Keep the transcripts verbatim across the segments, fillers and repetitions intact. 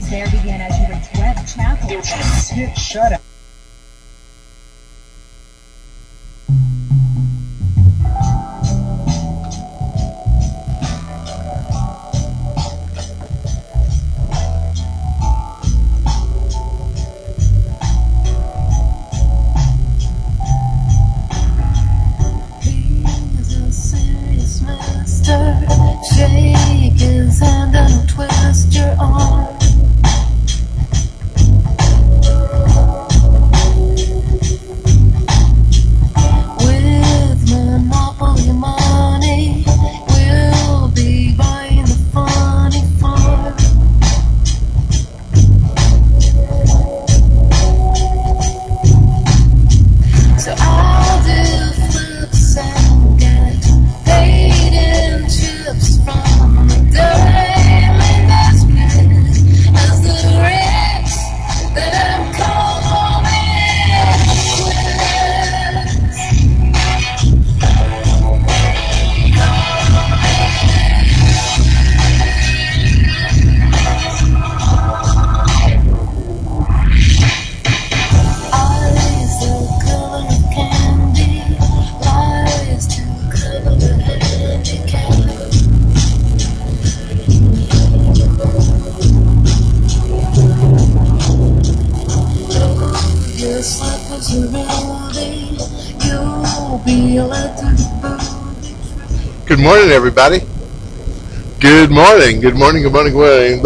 Activities there begin as you reach Webb Chapel. Sit, shut up. Shake his hand and twist your arm. With Monopoly money, we'll be buying the funny farm. So I'll do flips and get paid in chips from the daily investment as the rich that I'm calling eyes the color of candy, lies to cover the handicap. Your slippers are ready, you'll be led to the booty. Good morning, everybody. Good morning. Good morning. Good morning. Good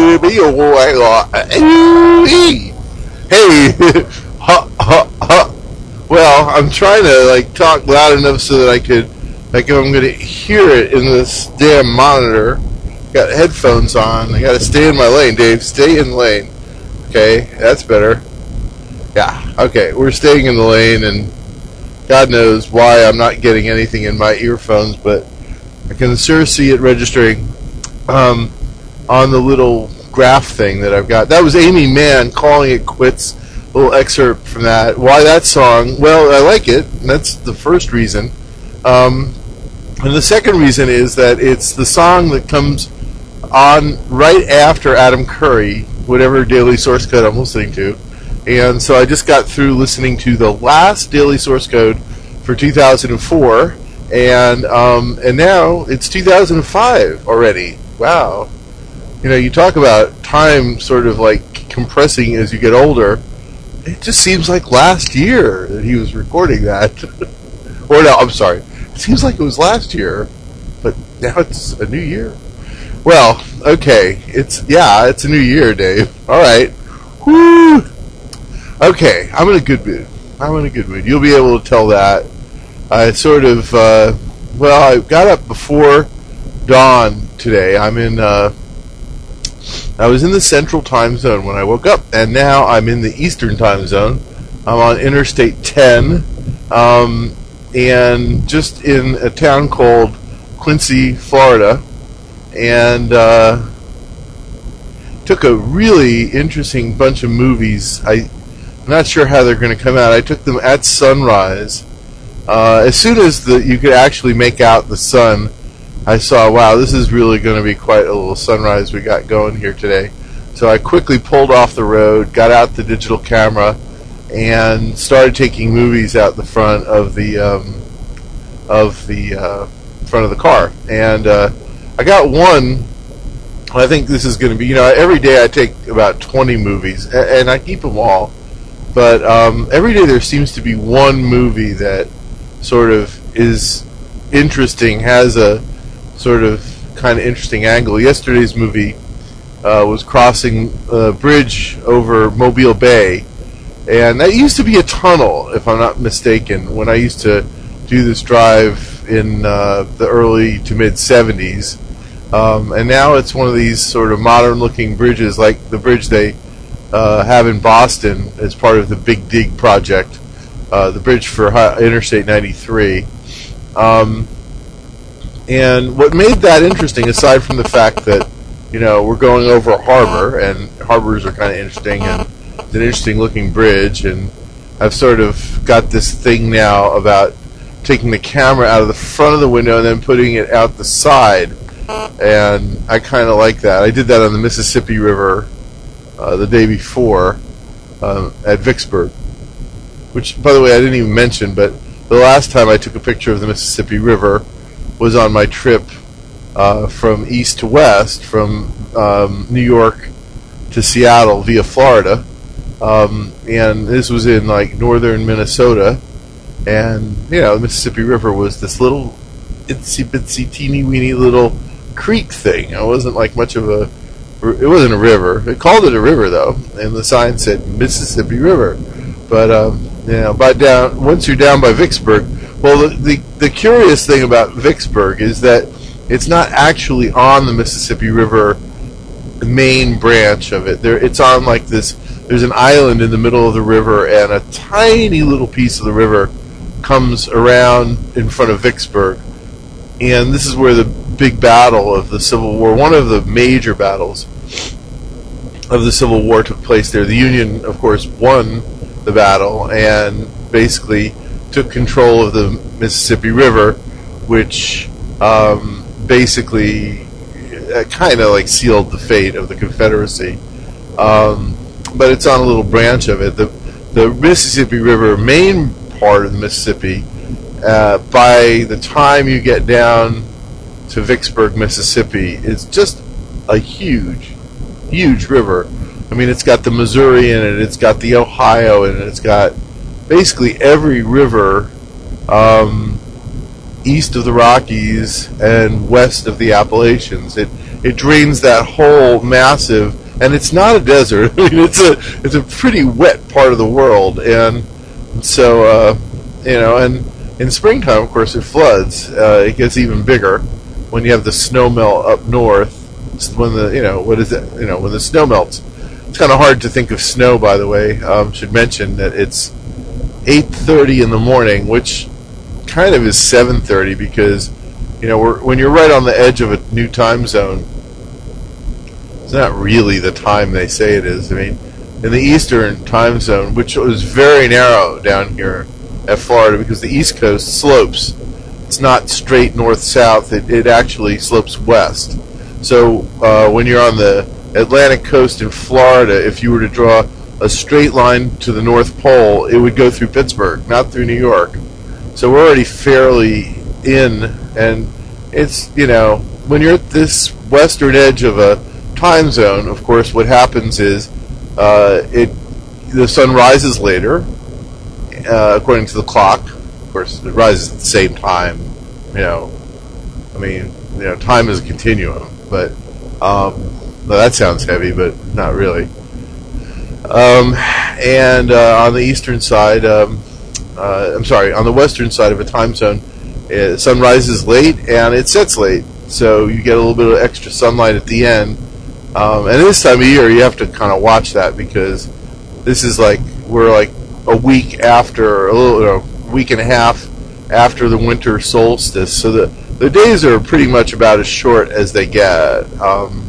morning. Hey. ha, ha, ha. Well, I'm trying to like talk loud enough so that I could, like, if I'm going to hear it in this damn monitor. Got headphones on. I got to stay in my lane, Dave. Stay in the lane. Okay, that's better. Yeah. Okay, we're staying in the lane, and God knows why I'm not getting anything in my earphones, but I can sure see it registering um, on the little graph thing that I've got. That was Amy Mann, Calling It Quits. A little excerpt from that. Why that song? Well, I like it. And that's the first reason. Um, and the second reason is that it's the song that comes on right after Adam Curry, whatever Daily Source Code I'm listening to. And so I just got through listening to the last Daily Source Code for two thousand four, and um, and now it's two thousand five already. Wow. You know, you talk about time sort of like compressing as you get older. It just seems like last year that he was recording that. Or no, I'm sorry. It seems like it was last year, but now it's a new year. Well, okay. It's, yeah, it's a new year, Dave. All right. Woo! Okay, I'm in a good mood. I'm in a good mood. You'll be able to tell that. I sort of, uh, well, I got up before dawn today. I'm in, uh, I was in the Central Time Zone when I woke up, and now I'm in the Eastern Time Zone. I'm on Interstate ten, um, and just in a town called Quincy, Florida, and uh, took a really interesting bunch of movies. I, I'm not sure how they're going to come out. I took them at sunrise. Uh, as soon as the you could actually make out the sun, I saw, wow, this is really going to be quite a little sunrise we got going here today. So I quickly pulled off the road, got out the digital camera, and started taking movies out the front of the um, of the uh, front of the car. And uh, I got one. I think this is going to be, you know, every day I take about twenty movies, and, and I keep them all. But um, every day there seems to be one movie that sort of is interesting, has a sort of kind of interesting angle. Yesterday's movie uh, was crossing a bridge over Mobile Bay, and that used to be a tunnel, if I'm not mistaken, when I used to do this drive in uh, the early to mid seventies. Um, and now it's one of these sort of modern-looking bridges, like the bridge they uh, have in Boston as part of the Big Dig project, uh, the bridge for Interstate ninety-three. Um, And what made that interesting, aside from the fact that, you know, we're going over a harbor, and harbors are kind of interesting, and it's an interesting-looking bridge, and I've sort of got this thing now about taking the camera out of the front of the window and then putting it out the side, and I kind of like that. I did that on the Mississippi River uh, the day before uh, at Vicksburg, which, by the way, I didn't even mention, but the last time I took a picture of the Mississippi River was on my trip uh, from east to west, from um, New York to Seattle via Florida, um, and this was in like northern Minnesota, and you know the Mississippi River was this little itsy bitsy teeny weeny little creek thing. It wasn't like much of a, it wasn't a river. It called it a river though, and the sign said Mississippi River. But um, you know, by down once you're down by Vicksburg, well, the, the the curious thing about Vicksburg is that it's not actually on the Mississippi River main branch of it. There, it's on like this. There's an island in the middle of the river, and a tiny little piece of the river comes around in front of Vicksburg, and this is where the big battle of the Civil War, one of the major battles of the Civil War, took place there. The Union, of course, won the battle and basically took control of the Mississippi River, which um, basically uh, kind of like sealed the fate of the Confederacy. Um, but it's on a little branch of it. The the Mississippi River, main part of the Mississippi, uh, by the time you get down to Vicksburg, Mississippi, is just a huge, huge river. I mean, it's got the Missouri in it, it's got the Ohio in it, it's got basically every river um, east of the Rockies and west of the Appalachians. It it drains that whole massive, and it's not a desert. I mean, it's a it's a pretty wet part of the world, and so uh, you know, and in springtime, of course, it floods. Uh, it gets even bigger when you have the snow melt up north. When the you know what is it? You know when the snow melts. It's kind of hard to think of snow, by the way. Um, should mention that it's eight thirty in the morning, which kind of is seven thirty because, you know, we're, when you're right on the edge of a new time zone, it's not really the time they say it is. I mean, in the Eastern time zone, which was very narrow down here at Florida because the East Coast slopes. It's not straight north-south. It, it actually slopes west. So uh, when you're on the Atlantic coast in Florida, if you were to draw a straight line to the North Pole, it would go through Pittsburgh, not through New York. So we're already fairly in, and it's, you know, when you're at this western edge of a time zone, of course, what happens is uh, it the sun rises later, uh, according to the clock. Of course, it rises at the same time. You know, I mean, you know, time is a continuum, but um, well, that sounds heavy, but not really. Um, and uh, on the eastern side, um, uh, I'm sorry, on the western side of a time zone, uh, sun rises late and it sets late, so you get a little bit of extra sunlight at the end. Um, and this time of year, you have to kind of watch that because this is like we're like a week after, a little, you know, week and a half after the winter solstice, so the the days are pretty much about as short as they get. Um,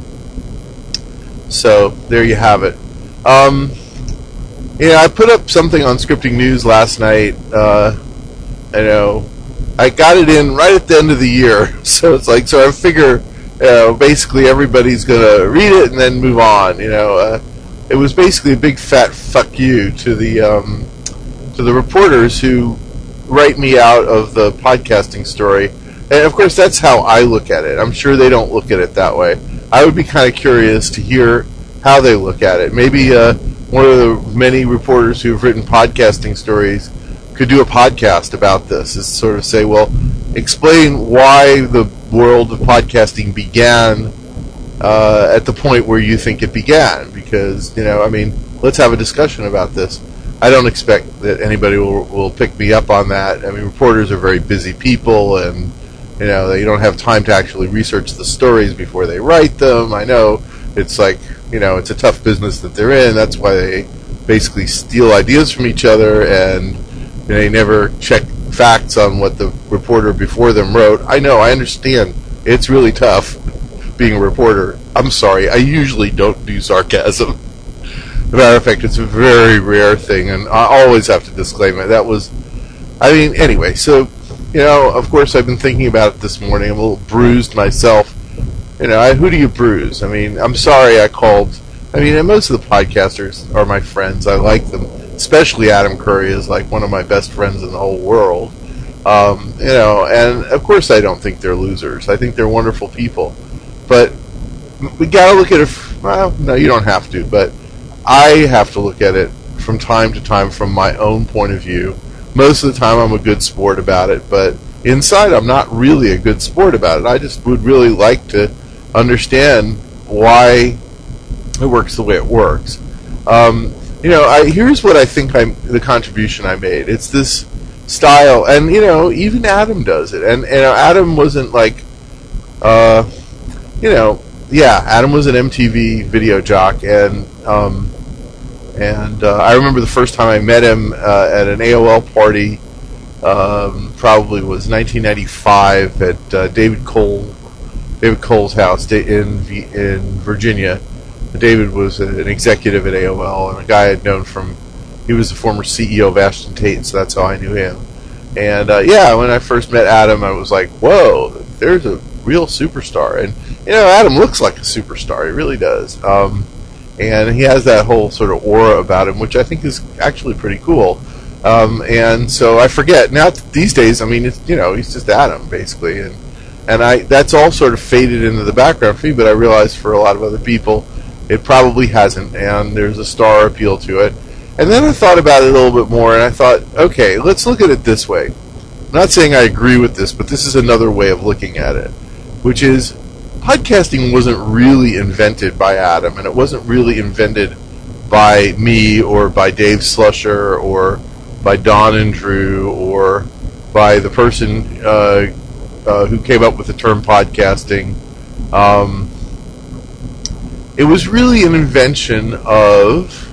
so there you have it. Um, yeah, I put up something on Scripting News last night. Uh, I know I got it in right at the end of the year, so it's like so I figure, you know, basically everybody's gonna read it and then move on. You know, uh, it was basically a big fat fuck you to the um, to the reporters who write me out of the podcasting story. And of course, that's how I look at it. I'm sure they don't look at it that way. I would be kind of curious to hear how they look at it. Maybe uh, one of the many reporters who have written podcasting stories could do a podcast about this. Is sort of say, well, explain why the world of podcasting began uh, at the point where you think it began. Because, you know, I mean, let's have a discussion about this. I don't expect that anybody will, will pick me up on that. I mean, reporters are very busy people, and you know they don't have time to actually research the stories before they write them. I know it's like, you know, it's a tough business that they're in. That's why they basically steal ideas from each other, and you know, they never check facts on what the reporter before them wrote. I know, I understand. It's really tough being a reporter. I'm sorry, I usually don't do sarcasm. As a matter of fact, it's a very rare thing, and I always have to disclaim it. That was, I mean, anyway, so, you know, of course I've been thinking about it this morning. I'm a little bruised myself. You know, I, who do you bruise? I mean, I'm sorry I called I mean, and most of the podcasters are my friends. I like them, especially Adam Curry is like one of my best friends in the whole world. Um, you know, and of course I don't think they're losers. I think they're wonderful people. But we got to look at it. Well, no, you don't have to, but I have to look at it from time to time from my own point of view. Most of the time I'm a good sport about it, but inside I'm not really a good sport about it. I just would really like to understand why it works the way it works. Um, you know, I, here's what I think I'm the contribution I made. It's this style, and you know, even Adam does it. And, and Adam wasn't like, uh, you know, yeah, Adam was an M T V video jock, and um, and uh, I remember the first time I met him uh, at an A O L party. Um, probably was nineteen ninety-five at uh, David Cole, David Cole's house in in Virginia. David was an executive at A O L and a guy I'd known from. He was the former C E O of Ashton Tate, so that's how I knew him. And uh, yeah, when I first met Adam, I was like, "Whoa, there's a real superstar." And you know, Adam looks like a superstar. He really does. Um, and he has that whole sort of aura about him, which I think is actually pretty cool. Um, and so I forget now these days. I mean, it's, you know, he's just Adam basically, and and I that's all sort of faded into the background for me. But I realize for a lot of other people, it probably hasn't, and there's a star appeal to it. And then I thought about it a little bit more, and I thought, okay, let's look at it this way. I'm not saying I agree with this, but this is another way of looking at it, which is podcasting wasn't really invented by Adam, and it wasn't really invented by me or by Dave Slusher or by Don and Drew or by the person uh, uh, who came up with the term podcasting. Um, it was really an invention of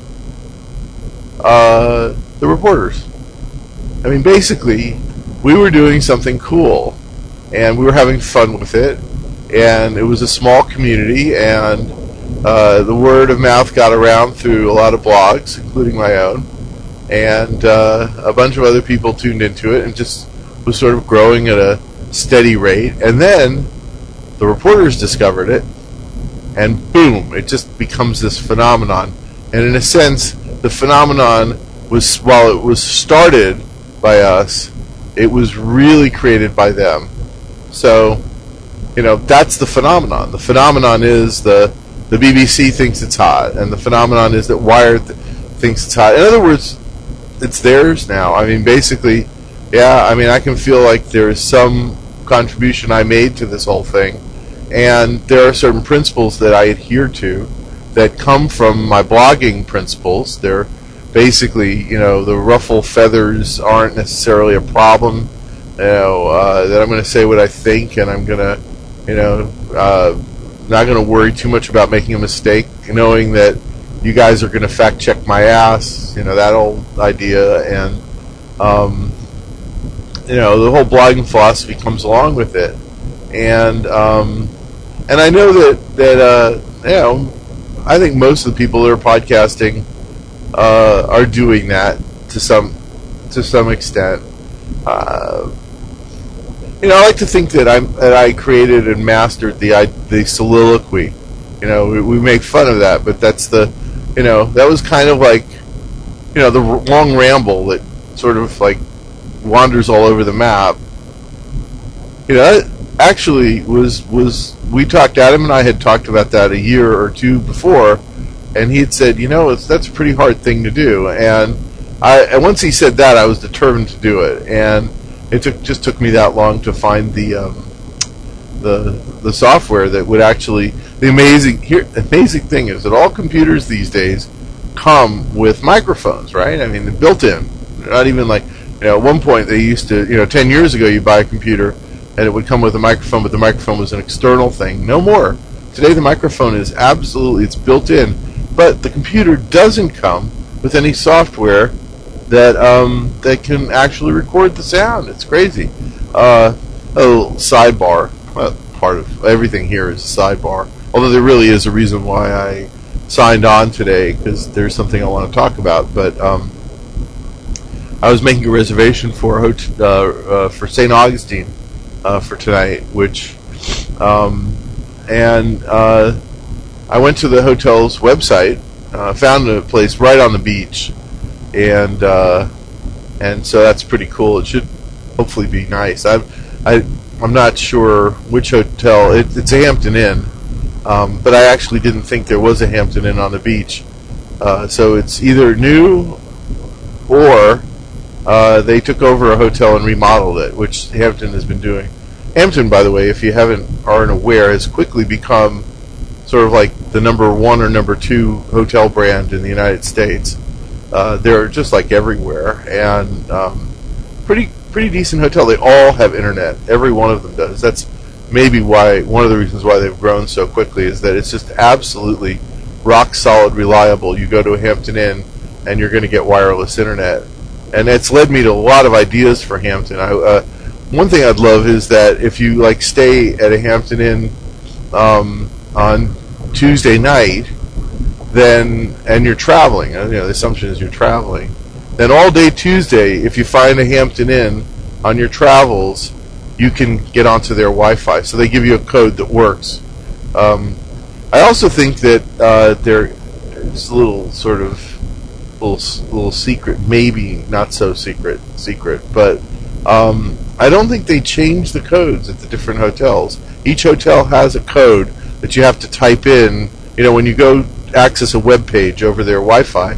uh, the reporters. I mean, basically, we were doing something cool, and we were having fun with it, and it was a small community, and uh, the word of mouth got around through a lot of blogs, including my own, and uh, a bunch of other people tuned into it, and just was sort of growing at a steady rate. And then the reporters discovered it, and boom, it just becomes this phenomenon. And in a sense, the phenomenon was, while it was started by us, it was really created by them. So, you know, that's the phenomenon. The phenomenon is the the B B C thinks it's hot, and the phenomenon is that Wired th- thinks it's hot. In other words, it's theirs now. I mean, basically, yeah, I mean, I can feel like there is some contribution I made to this whole thing, and there are certain principles that I adhere to that come from my blogging principles. They're basically, you know, the ruffle feathers aren't necessarily a problem. You know, uh, that I'm going to say what I think, and I'm going to, you know, uh, not going to worry too much about making a mistake, knowing that you guys are going to fact check my ass. You know, that old idea, and um, you know, the whole blogging philosophy comes along with it, and um, and I know that that uh, you know, I think most of the people that are podcasting uh, are doing that to some to some extent. Uh, you know, I like to think that I that I created and mastered the the soliloquy. You know, we, we make fun of that, but that's the, you know, that was kind of like, you know, the long ramble that sort of like wanders all over the map. You know, that actually was was we talked. Adam and I had talked about that a year or two before, and he had said, you know, it's that's a pretty hard thing to do. And I and once he said that, I was determined to do it, and it took just took me that long to find the um, the the software that would actually. The amazing here amazing thing is that all computers these days come with microphones, right? I mean, they're built in. They're not even like, you know, at one point they used to, you know, ten years ago you buy a computer and it would come with a microphone, but the microphone was an external thing. No more. Today the microphone is absolutely, it's built in, but the computer doesn't come with any software that um, that can actually record the sound. It's crazy. Uh, a little sidebar. Well, part of everything here is a sidebar. Although there really is a reason why I signed on today, because there's something I want to talk about. But um, I was making a reservation for a hot- uh, uh, for Saint Augustine uh, for tonight, which um, and uh, I went to the hotel's website, uh, found a place right on the beach, and uh, and so that's pretty cool. It should hopefully be nice. I'm I I'm not sure which hotel. It, it's a Hampton Inn, um, but I actually didn't think there was a Hampton Inn on the beach. Uh, so it's either new or uh, they took over a hotel and remodeled it, which Hampton has been doing. Hampton, by the way, if you haven't aren't aware, has quickly become sort of like the number one or number two hotel brand in the United States. Uh, they're just like everywhere, and um, pretty pretty decent hotel. They all have internet. Every one of them does. That's maybe why one of the reasons why they've grown so quickly is that it's just absolutely rock solid, reliable. You go to a Hampton Inn, and you're going to get wireless internet, and it's led me to a lot of ideas for Hampton. I, uh, one thing I'd love is that if you like stay at a Hampton Inn um, on Tuesday night, then and you're traveling, you know, the assumption is you're traveling, then all day Tuesday, if you find a Hampton Inn on your travels, you can get onto their Wi-Fi. So they give you a code that works. Um, I also think that uh, there's a little sort of little little secret, maybe not so secret secret, but um, I don't think they change the codes at the different hotels. Each hotel has a code that you have to type in. You know, when you go access a web page over their Wi-Fi,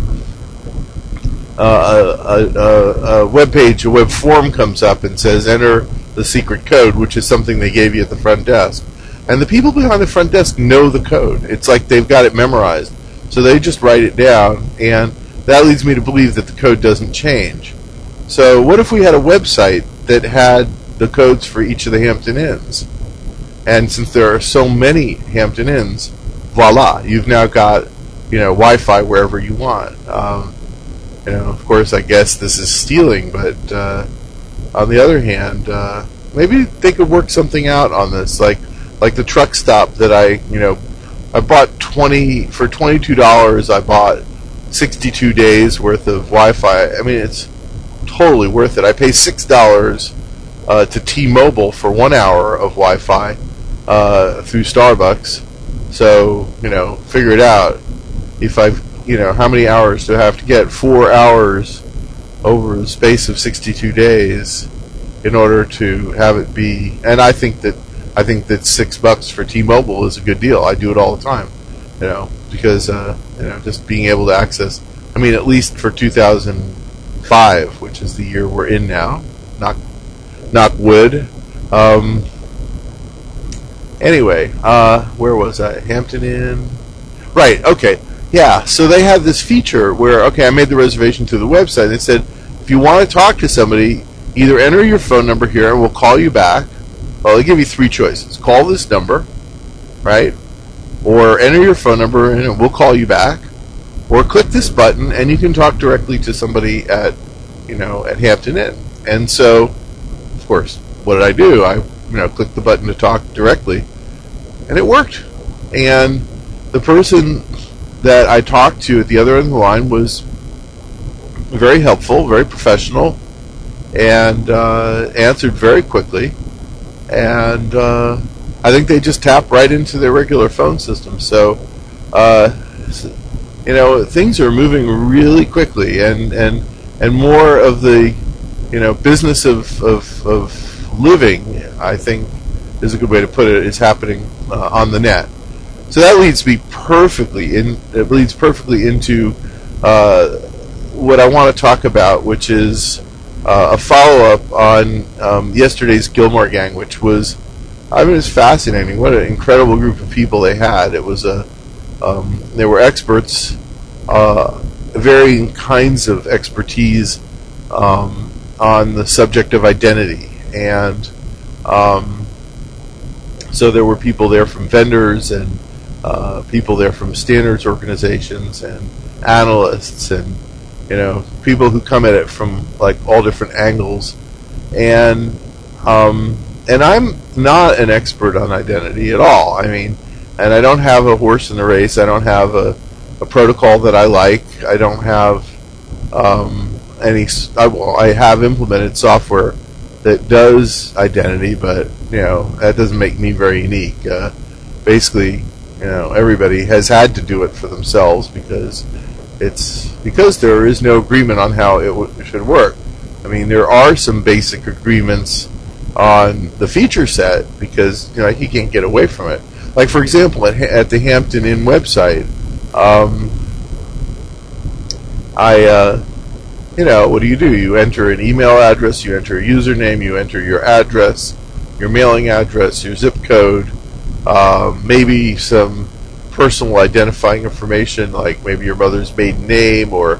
uh, a, a, a web page, a web form comes up and says, enter the secret code, which is something they gave you at the front desk. And the people behind the front desk know the code. It's like they've got it memorized. So they just write it down, and that leads me to believe that the code doesn't change. So what if we had a website that had the codes for each of the Hampton Inns? And since there are so many Hampton Inns, voila, you've now got, you know, Wi-Fi wherever you want. Um, you know, of course, I guess this is stealing, but uh, on the other hand, uh, maybe they could work something out on this, like like the truck stop that I, you know, I bought twenty for twenty-two dollars. I bought sixty-two days worth of Wi-Fi. I mean, it's totally worth it. I pay six dollars uh, to T-Mobile for one hour of Wi-Fi uh, through Starbucks. So, you know, figure it out. If I've, you know, how many hours do I have to get? Four hours over the space of sixty-two days in order to have it be. And I think that I think that six bucks for T-Mobile is a good deal. I do it all the time, you know, because uh, you know, just being able to access. I mean, at least for two thousand five, which is the year we're in now. Knock, knock wood. Um, Anyway, uh, where was I? Hampton Inn. Right, okay. Yeah, so they have this feature where, okay, I made the reservation through the website. They said, if you want to talk to somebody, either enter your phone number here and we'll call you back. Well, they give you three choices. Call this number, right? Or enter your phone number and we'll call you back. Or click this button and you can talk directly to somebody at, you know, at Hampton Inn. And so, of course, what did I do? I, you know, clicked the button to talk directly. And it worked. And the person that I talked to at the other end of the line was very helpful, very professional, and uh, answered very quickly. And uh, I think they just tap right into their regular phone system. So, uh, you know, things are moving really quickly, and, and, and more of the, you know, business of, of, of living, I think, is a good way to put it, is happening uh, on the net. So that leads me perfectly in. It leads perfectly into uh, what I want to talk about, which is uh, a follow-up on um, yesterday's Gilmore Gang, which was, I mean, it was fascinating. What an incredible group of people they had. It was a, um, they were experts, uh, varying kinds of expertise um, on the subject of identity, and um, so there were people there from vendors and uh, people there from standards organizations and analysts and, you know, people who come at it from like all different angles. And um, and I'm not an expert on identity at all. I mean, and I don't have a horse in the race. I don't have a, a protocol that I like. I don't have um, any. I, well, I have implemented software that does identity, but, you know, that doesn't make me very unique. Uh, basically, You know, everybody has had to do it for themselves because it's because there is no agreement on how it w- should work. I mean, there are some basic agreements on the feature set because you know he can't get away from it. Like for example, at, at the Hampton Inn website, um, I, uh, you know, what do you do? You enter an email address, you enter a username, you enter your address, your mailing address, your zip code, uh, maybe some personal identifying information, like maybe your mother's maiden name or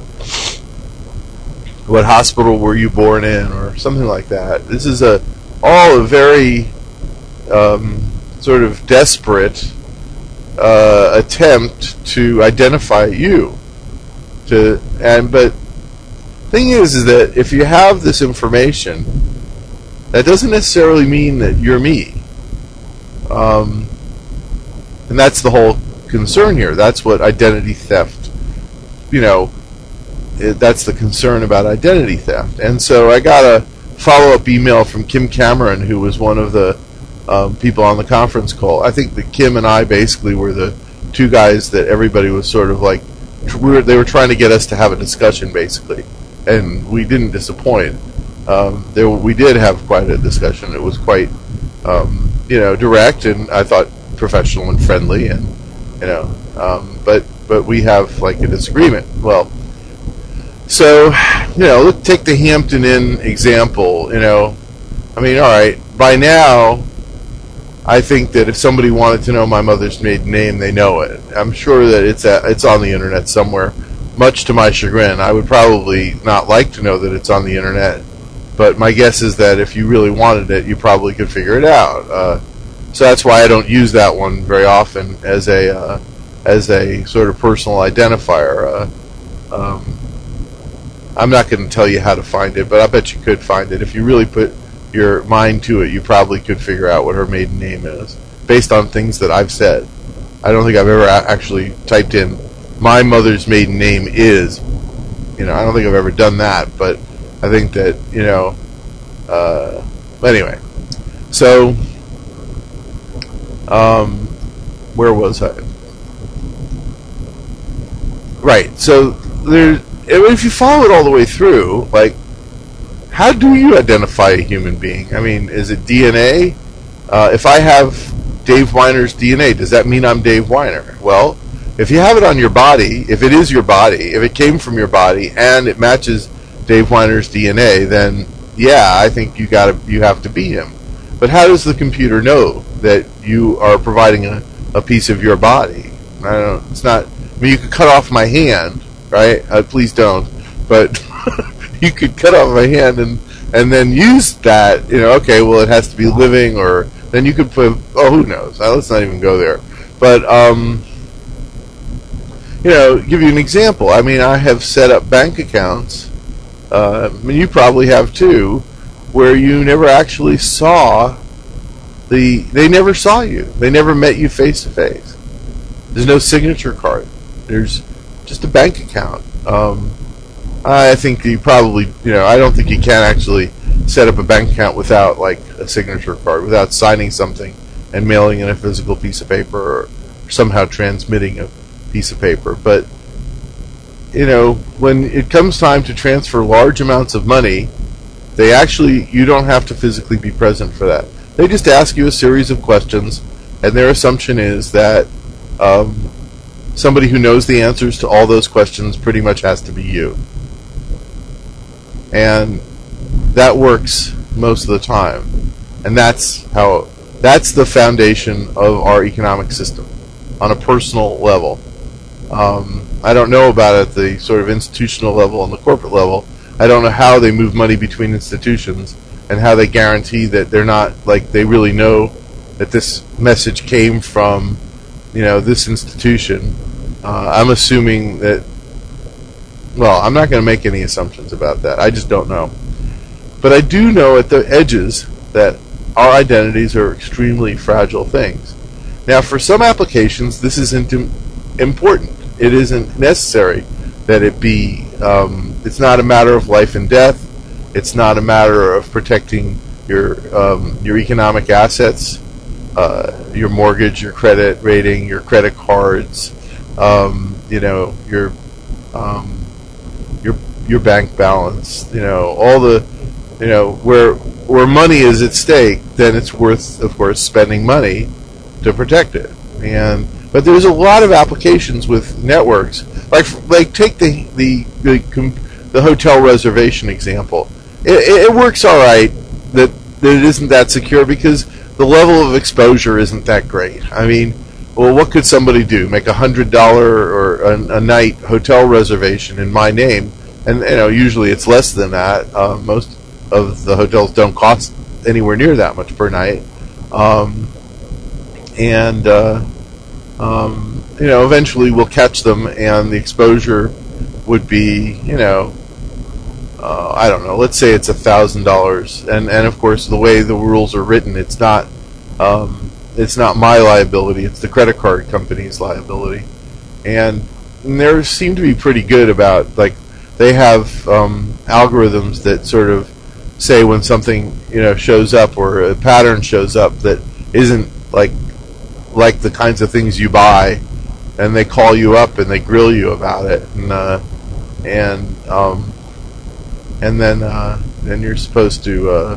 what hospital were you born in or something like that. This is a all a very um, sort of desperate uh, attempt to identify you. To and but thing is, is that if you have this information, that doesn't necessarily mean that you're me. Um, and that's the whole concern here. That's what identity theft, you know, it, that's the concern about identity theft. And so I got a follow-up email from Kim Cameron, who was one of the um, people on the conference call. I think that Kim and I basically were the two guys that everybody was sort of like, we were, they were trying to get us to have a discussion, basically. And we didn't disappoint. Um, there, we did have quite a discussion. It was quite, um, you know, direct, and I thought professional and friendly, and you know, um, but but we have like a disagreement. Well, so you know, let's take the Hampton Inn example. You know, I mean, all right, by now, I think that if somebody wanted to know my mother's maiden name, they know it. I'm sure that it's a, it's on the internet somewhere. Much to my chagrin, I would probably not like to know that it's on the internet. But my guess is that if you really wanted it, you probably could figure it out. Uh, so that's why I don't use that one very often as a uh, as a sort of personal identifier. Uh, um, I'm not going to tell you how to find it, but I bet you could find it. If you really put your mind to it, you probably could figure out what her maiden name is, based on things that I've said. I don't think I've ever a- actually typed in, my mother's maiden name is, you know, I don't think I've ever done that, but I think that, you know, uh, anyway. So, um, where was I? Right, so there, if you follow it all the way through, like, how do you identify a human being? I mean, is it D N A? Uh, if I have Dave Weiner's D N A, does that mean I'm Dave Weiner? Well, if you have it on your body, if it is your body, if it came from your body and it matches Dave Weiner's D N A, then yeah, I think you got to you have to be him. But how does the computer know that you are providing a, a piece of your body? I don't. It's not. I mean, you could cut off my hand, right? Uh, please don't. But you could cut off my hand and and then use that. You know, okay, well, it has to be living, or then you could put. Oh, who knows? Uh, let's not even go there. But um, you know, give you an example. I mean, I have set up bank accounts. Uh, I mean, you probably have too, where you never actually saw the. They never saw you. They never met you face to face. There's no signature card. There's just a bank account. Um, I think you probably, you know, I don't think you can actually set up a bank account without like a signature card, without signing something and mailing in a physical piece of paper, or somehow transmitting a piece of paper. But you know, when it comes time to transfer large amounts of money, they actually, you don't have to physically be present for that. They just ask you a series of questions, and their assumption is that um, somebody who knows the answers to all those questions pretty much has to be you. And that works most of the time. And that's how, that's the foundation of our economic system on a personal level. Um, I don't know about it at the sort of institutional level and the corporate level. I don't know how they move money between institutions and how they guarantee that they're not, like, they really know that this message came from, you know, this institution. Uh, I'm assuming that, well, I'm not going to make any assumptions about that. I just don't know. But I do know at the edges that our identities are extremely fragile things. Now, for some applications, this isn't important. It isn't necessary that it be, um, it's not a matter of life and death. It's not a matter of protecting your um, your economic assets. uh, your mortgage, your credit rating, your credit cards, um, you know, your um, your your bank balance, you know, all the, you know, where where money is at stake, then it's worth, of course, spending money to protect it. And but there's a lot of applications with networks, like like take the the the, the hotel reservation example. It, it works all right. That that it isn't that secure because the level of exposure isn't that great. I mean, well, what could somebody do? Make a hundred dollar or a, a night hotel reservation in my name, and you know, usually it's less than that. Uh, most of the hotels don't cost anywhere near that much per night, um, and uh, um, you know, eventually we'll catch them, and the exposure would be, you know, uh, I don't know. Let's say it's a thousand dollars, and and of course the way the rules are written, it's not. Um, It's not my liability, it's the credit card company's liability. And, and they seem to be pretty good about, like, they have um, algorithms that sort of say when something, you know, shows up or a pattern shows up that isn't like like the kinds of things you buy, and they call you up and they grill you about it, and uh, and um, and then uh, then you're supposed to uh,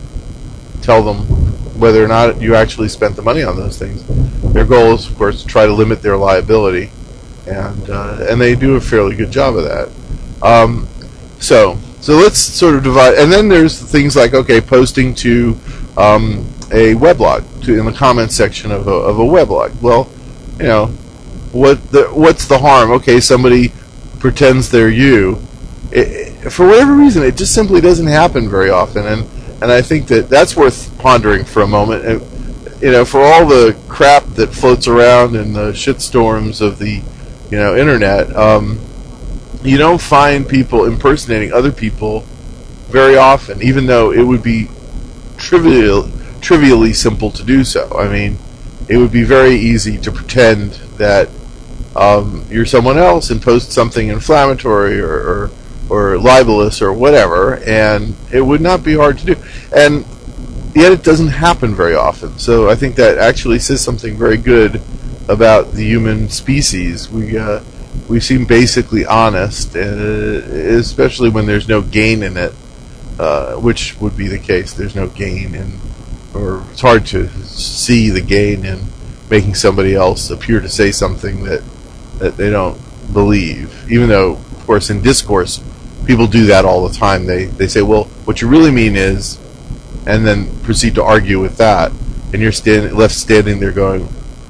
tell them whether or not you actually spent the money on those things. Their goal is, of course, to try to limit their liability, and uh, and they do a fairly good job of that. Um, so so let's sort of divide, and then there's things like, okay, posting to um, a weblog, to in the comments section of a, of a weblog. Well, you know, what the, what's the harm? Okay, somebody pretends they're you. It, it, for whatever reason, it just simply doesn't happen very often, and And I think that that's worth pondering for a moment. And, you know, for all the crap that floats around in the shitstorms of the, you know, internet, um, you don't find people impersonating other people very often, even though it would be trivial, trivially simple to do so. I mean, it would be very easy to pretend that um, you're someone else and post something inflammatory or, or or libelous or whatever, and it would not be hard to do. And yet it doesn't happen very often. So I think that actually says something very good about the human species. We uh, we seem basically honest, uh, especially when there's no gain in it, uh, which would be the case. There's no gain in, or it's hard to see the gain in making somebody else appear to say something that, that they don't believe, even though, of course, in discourse, people do that all the time. They they say, well, what you really mean is, and then proceed to argue with that, and you're stand, left standing there going,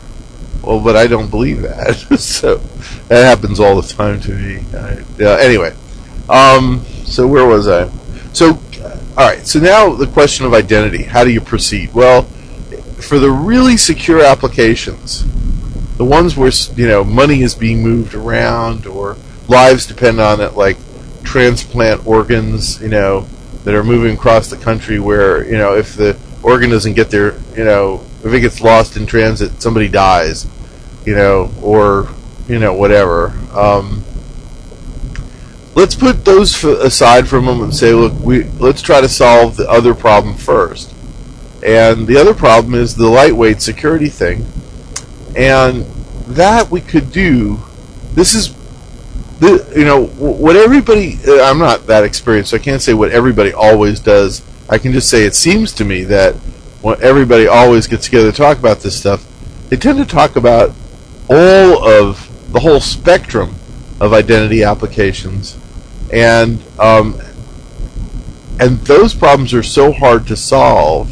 well, but I don't believe that. So that happens all the time to me. I, uh, anyway, um, so where was I? So, all right. So now the question of identity. How do you proceed? Well, for the really secure applications, the ones where, you know, money is being moved around or lives depend on it, like transplant organs, you know, that are moving across the country, where, you know, if the organ doesn't get there, you know, if it gets lost in transit, somebody dies, you know, or, you know, whatever. Um, let's put those f- aside for a moment and say, look, we let's try to solve the other problem first. And the other problem is the lightweight security thing. And that we could do, this is, you know, what everybody, I'm not that experienced, so I can't say what everybody always does. I can just say it seems to me that when everybody always gets together to talk about this stuff, they tend to talk about all of the whole spectrum of identity applications. And, um, and those problems are so hard to solve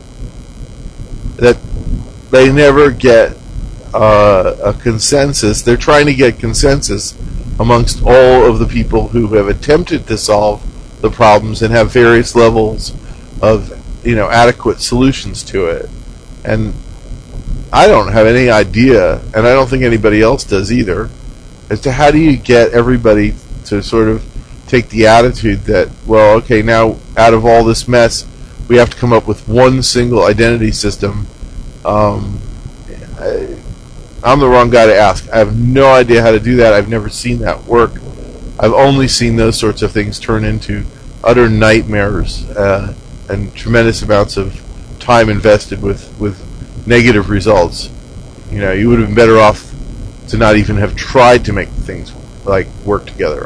that they never get uh, a consensus. They're trying to get consensus amongst all of the people who have attempted to solve the problems and have various levels of, you know, adequate solutions to it. And I don't have any idea, and I don't think anybody else does either, as to how do you get everybody to sort of take the attitude that, well, okay, now out of all this mess, we have to come up with one single identity system. Um, I, I'm the wrong guy to ask. I have no idea how to do that. I've never seen that work. I've only seen those sorts of things turn into utter nightmares uh, and tremendous amounts of time invested with, with negative results. You know, you would have been better off to not even have tried to make things like work together.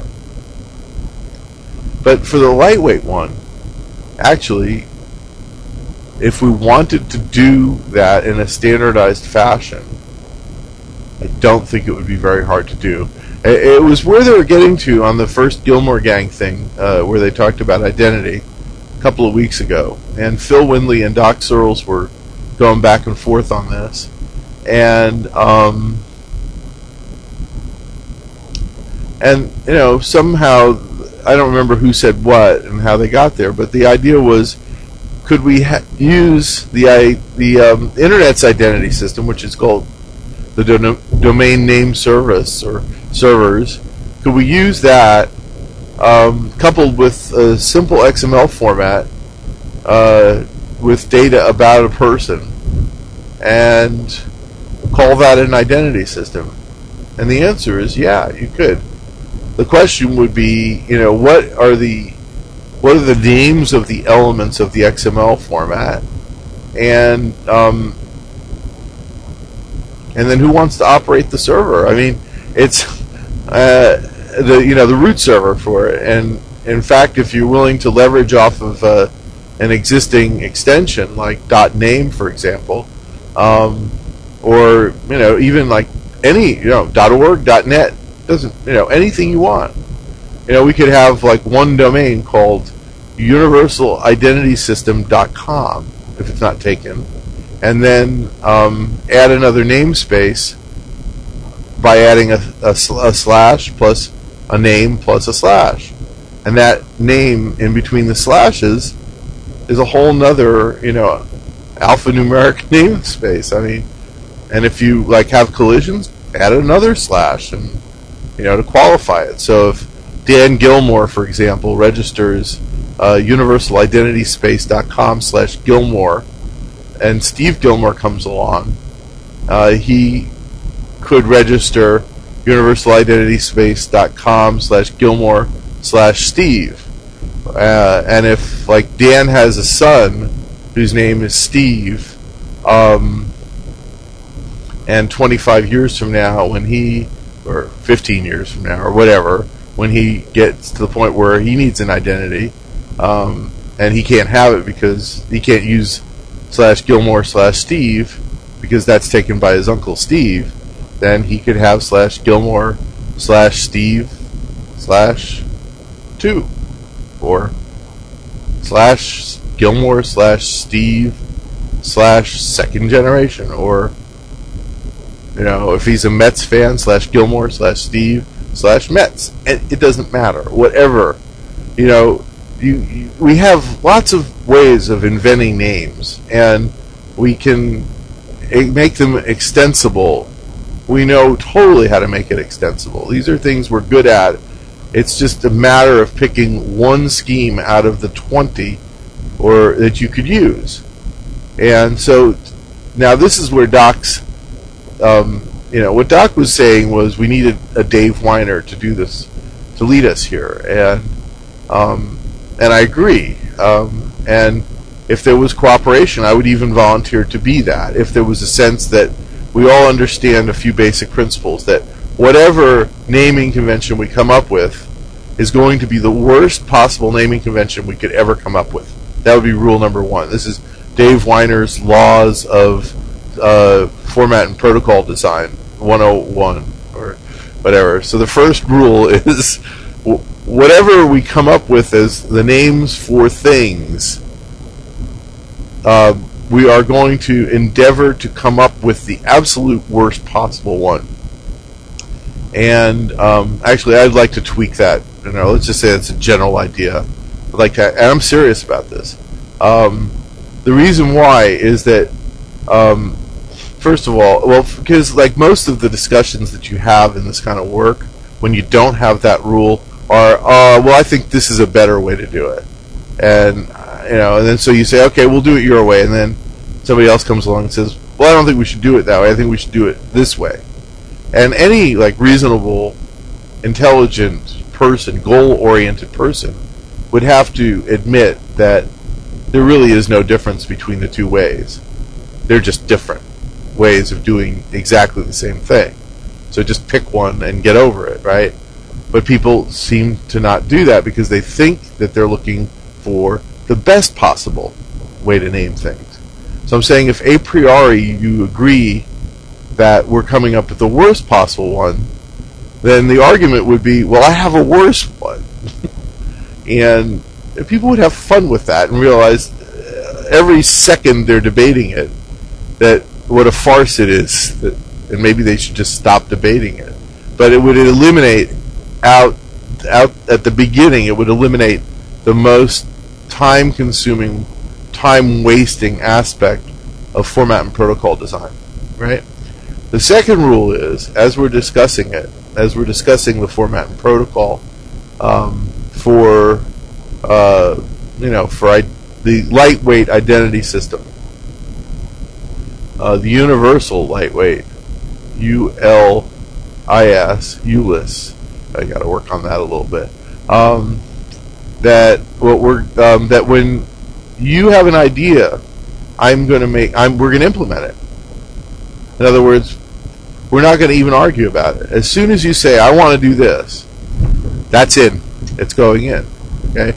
But for the lightweight one, actually, if we wanted to do that in a standardized fashion, I don't think it would be very hard to do. It was where they were getting to on the first Gilmore Gang thing, uh, where they talked about identity a couple of weeks ago. And Phil Windley and Doc Searles were going back and forth on this. And, um, and you know, somehow, I don't remember who said what and how they got there, but the idea was, could we ha- use the, I- the um, Internet's identity system, which is called the do- domain name service or servers, could we use that um, coupled with a simple X M L format uh, with data about a person and call that an identity system? And the answer is yeah, you could. The question would be, you know, what are the what are the names of the elements of the X M L format, and um, and then who wants to operate the server? I mean, it's uh, the you know the root server for it. And in fact, if you're willing to leverage off of uh, an existing extension like .name, for example, um, or you know even like any you know .org, .net, doesn't you know anything you want. You know, we could have like one domain called universal identity system dot com if it's not taken, and then um, add another namespace by adding a, a, a slash plus a name plus a slash, and that name in between the slashes is a whole nother you know alphanumeric namespace. I mean, and if you like have collisions, add another slash, and you know to qualify it. So if Dan Gilmore, for example, registers uh, universal identity space dot com slash Gilmore, and Steve Gilmore comes along, uh, he could register universal identity space dot com slash Gilmore slash Steve. Uh, and if, like, Dan has a son whose name is Steve, um, and twenty-five years from now, when he, or fifteen years from now, or whatever, when he gets to the point where he needs an identity, um, and he can't have it because he can't use slash Gilmore slash Steve because that's taken by his uncle Steve, then he could have slash Gilmore slash Steve slash two, or slash Gilmore slash Steve slash second generation, or you know if he's a Mets fan, slash Gilmore slash Steve slash Mets. It, it doesn't matter. Whatever. You know, you, you, we have lots of ways of inventing names, and we can make them extensible. We know totally how to make it extensible. These are things we're good at. It's just a matter of picking one scheme out of the twenty or that you could use. And so now this is where Doc's um, you know, what Doc was saying was we needed a Dave Weiner to do this, to lead us here, and um, and I agree. Um, and if there was cooperation, I would even volunteer to be that. If there was a sense that we all understand a few basic principles, that whatever naming convention we come up with is going to be the worst possible naming convention we could ever come up with. That would be rule number one. This is Dave Weiner's Laws of uh, Format and Protocol Design one oh one or whatever. So the first rule is whatever we come up with as the names for things, uh, we are going to endeavor to come up with the absolute worst possible one. And um, actually, I'd like to tweak that. You know, let's just say it's a general idea. I'd like to, and I'm serious about this. Um, the reason why is that, um, first of all, well, because like most of the discussions that you have in this kind of work, when you don't have that rule, are, uh, well, I think this is a better way to do it. And, uh, you know, and then so you say, okay, we'll do it your way. And then somebody else comes along and says, well, I don't think we should do it that way. I think we should do it this way. And any, like, reasonable, intelligent person, goal-oriented person, would have to admit that there really is no difference between the two ways. They're just different ways of doing exactly the same thing. So just pick one and get over it, right? But people seem to not do that because they think that they're looking for the best possible way to name things. So I'm saying if a priori you agree that we're coming up with the worst possible one, then the argument would be, well, I have a worse one. And people would have fun with that and realize every second they're debating it that what a farce it is, that, and maybe they should just stop debating it. But it would eliminate out out at the beginning, it would eliminate the most time-consuming, time-wasting aspect of format and protocol design, right? The second rule is, as we're discussing it, as we're discussing the format and protocol um, for, uh, you know, for I- the lightweight identity system, uh, the universal lightweight, U L I S, U L I S. I got to work on that a little bit. Um, that what we're um, that when you have an idea, I'm going to make. I'm we're going to implement it. In other words, we're not going to even argue about it. As soon as you say, "I want to do this," that's in. It's going in. Okay.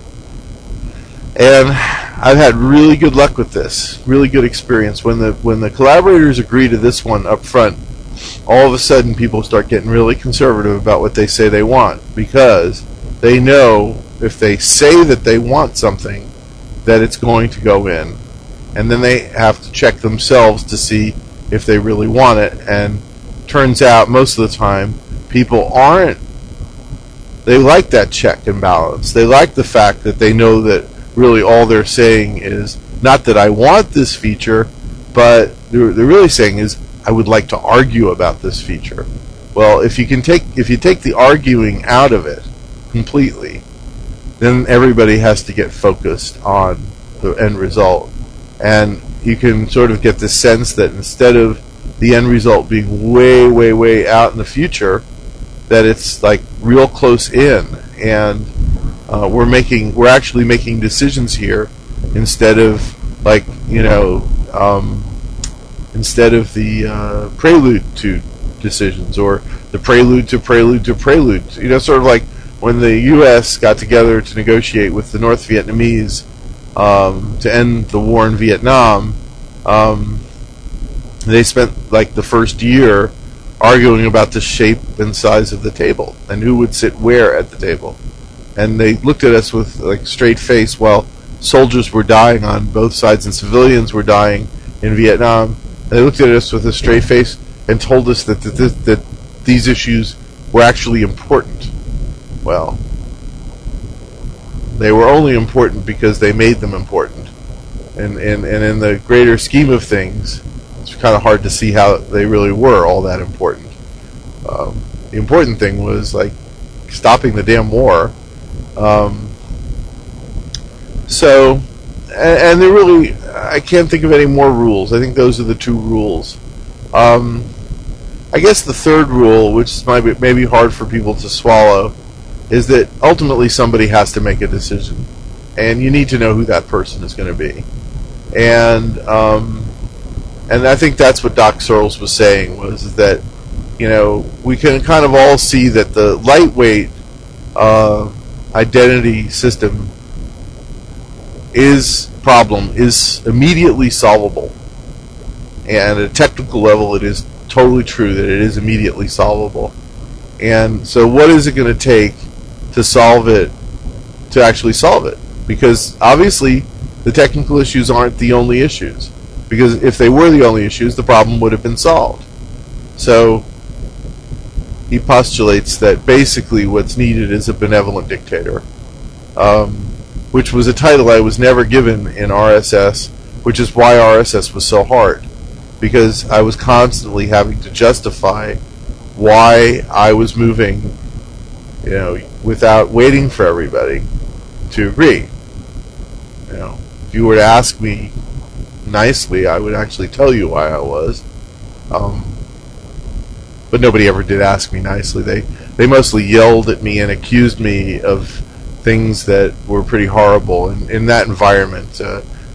And I've had really good luck with this. Really good experience when the when the collaborators agree to this one up front. All of a sudden, people start getting really conservative about what they say they want, because they know if they say that they want something, that it's going to go in, and then they have to check themselves to see if they really want it. And turns out most of the time, people aren't. They like that check and balance. They like the fact that they know that really all they're saying is not that I want this feature, but they're, they're really saying is, I would like to argue about this feature. Well, if you can take if you take the arguing out of it completely, then everybody has to get focused on the end result. And you can sort of get this sense that instead of the end result being way, way, way out in the future, that it's like real close in, and uh, we're making we're actually making decisions here instead of like you know. Um, instead of the uh, prelude to decisions, or the prelude to prelude to prelude. You know, sort of like when the U S got together to negotiate with the North Vietnamese um, to end the war in Vietnam, um, they spent like the first year arguing about the shape and size of the table and who would sit where at the table. And they looked at us with like straight face while soldiers were dying on both sides and civilians were dying in Vietnam. They looked at us with a straight face and told us that that, that that these issues were actually important. Well, they were only important because they made them important. And, and, and in the greater scheme of things, it's kind of hard to see how they really were all that important. Um, the important thing was, like, stopping the damn war. Um, so... And there really, I can't think of any more rules. I think those are the two rules. Um, I guess the third rule, which might be maybe hard for people to swallow, is that ultimately somebody has to make a decision. And you need to know who that person is going to be. And um, and I think that's what Doc Searles was saying, was that, you know, we can kind of all see that the lightweight uh, identity system is problem is immediately solvable, and at a technical level it is totally true that it is immediately solvable. And so what is it going to take to solve it, to actually solve it? Because obviously the technical issues aren't the only issues, because if they were the only issues, the problem would have been solved. So he postulates that basically what's needed is a benevolent dictator, um, which was a title I was never given in R S S, which is why R S S was so hard, because I was constantly having to justify why I was moving, you know, without waiting for everybody to agree. You know, if you were to ask me nicely, I would actually tell you why I was. Um, but nobody ever did ask me nicely. They they mostly yelled at me and accused me of things that were pretty horrible. And in that environment, uh,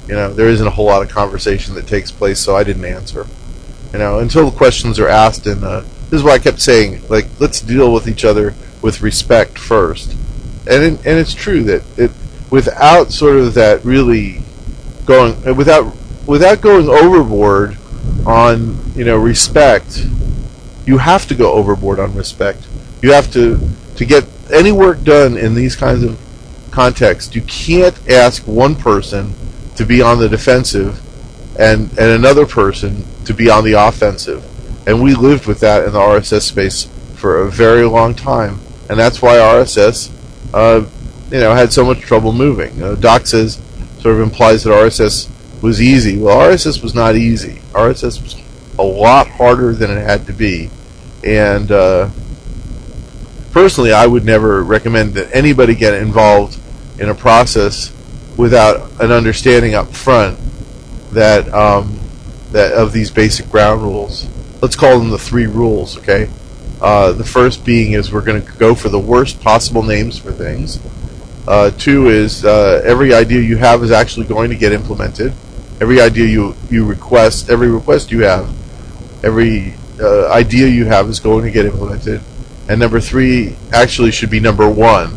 you know, there isn't a whole lot of conversation that takes place, so I didn't answer. You know, until the questions are asked, and uh, this is what I kept saying, like, let's deal with each other with respect first. And it, and it's true that it, without sort of that really going, without without going overboard on, you know, respect, you have to go overboard on respect. You have to, to get any work done in these kinds of contexts, you can't ask one person to be on the defensive and, and another person to be on the offensive. And we lived with that in the R S S space for a very long time. And that's why R S S, uh, you know, had so much trouble moving. Uh, Doc says, sort of implies that R S S was easy. Well, R S S was not easy. R S S was a lot harder than it had to be. And uh, personally, I would never recommend that anybody get involved in a process without an understanding up front that um, that of these basic ground rules. Let's call them the three rules, okay? Uh, the first being is we're going to go for the worst possible names for things. Uh, two is uh, every idea you have is actually going to get implemented. Every idea you, you request, every request you have, every uh, idea you have is going to get implemented. And number three actually should be number one,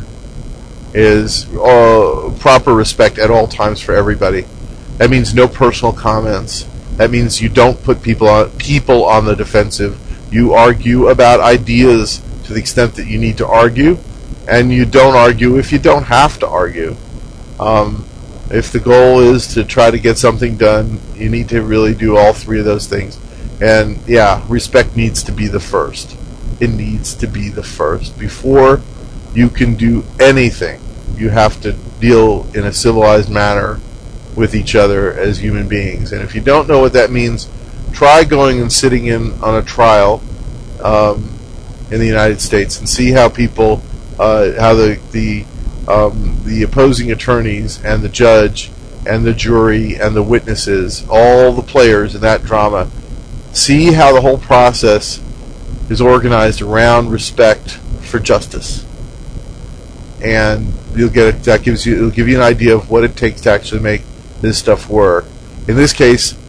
is uh, proper respect at all times for everybody. That means no personal comments. That means you don't put people on, people on the defensive. You argue about ideas to the extent that you need to argue, and you don't argue if you don't have to argue. Um, if the goal is to try to get something done, you need to really do all three of those things. And yeah, respect needs to be the first. It needs to be the first. Before you can do anything, you have to deal in a civilized manner with each other as human beings. And if you don't know what that means, try going and sitting in on a trial um, in the United States and see how people, uh, how the the um, the opposing attorneys and the judge and the jury and the witnesses, all the players in that drama, see how the whole process is organized around respect for justice. And you'll get that gives you it'll give you an idea of what it takes to actually make this stuff work. In this case,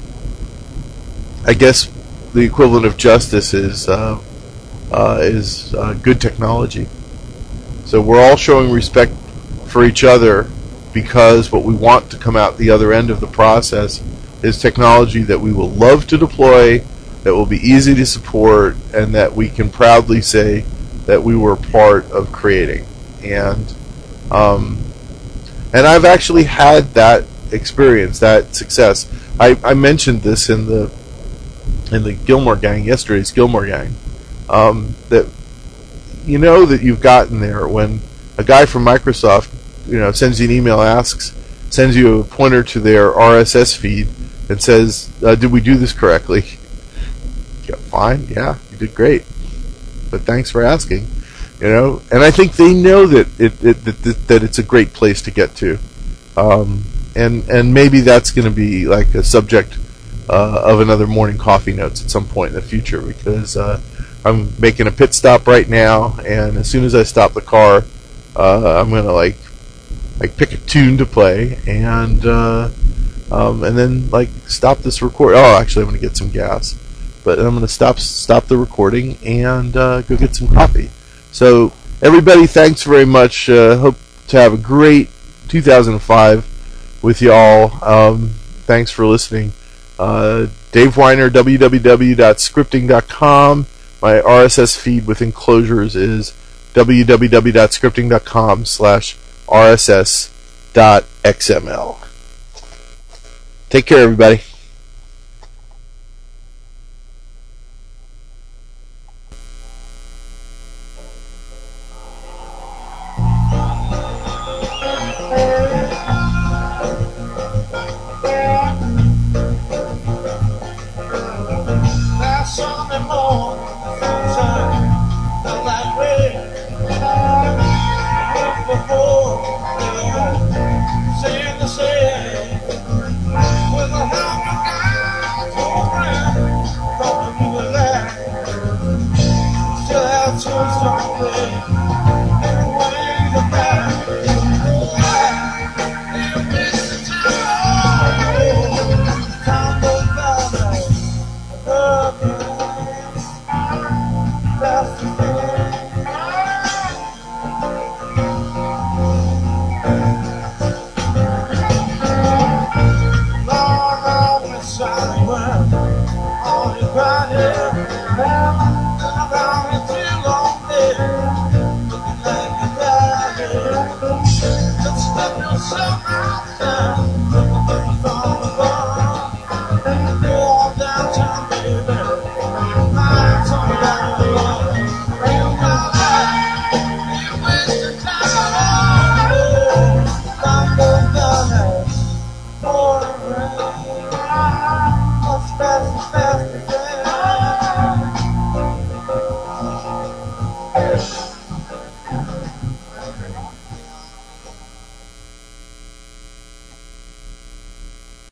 I guess the equivalent of justice is uh, uh, is uh, good technology. So we're all showing respect for each other because what we want to come out the other end of the process is technology that we will love to deploy, that will be easy to support, and that we can proudly say that we were part of creating. And um, and I've actually had that experience, that success. I, I mentioned this in the in the Gilmore Gang, yesterday's Gilmore Gang, um, that you know that you've gotten there when a guy from Microsoft, you know, sends you an email, asks, sends you a pointer to their R S S feed, and says, uh, "Did we do this correctly?" Yeah, fine, yeah, you did great, but thanks for asking. You know, and I think they know that it, it that, that it's a great place to get to, um, and and maybe that's going to be like a subject uh, of another morning coffee notes at some point in the future, because uh, I'm making a pit stop right now, and as soon as I stop the car, uh, I'm going to like like pick a tune to play, and uh, um, and then like stop this record. Oh, actually, I'm going to get some gas, but I'm going to stop stop the recording and uh, go get some coffee. So, everybody, thanks very much. Uh, hope to have a great two thousand five with y'all. Um, thanks for listening. Uh, Dave Weiner, w w w dot scripting dot com. My R S S feed with enclosures is w w w dot scripting dot com slash R S S dot X M L. Take care, everybody. Something. right here. I'm down here too long there. Looking like you died here. Just step yourself out.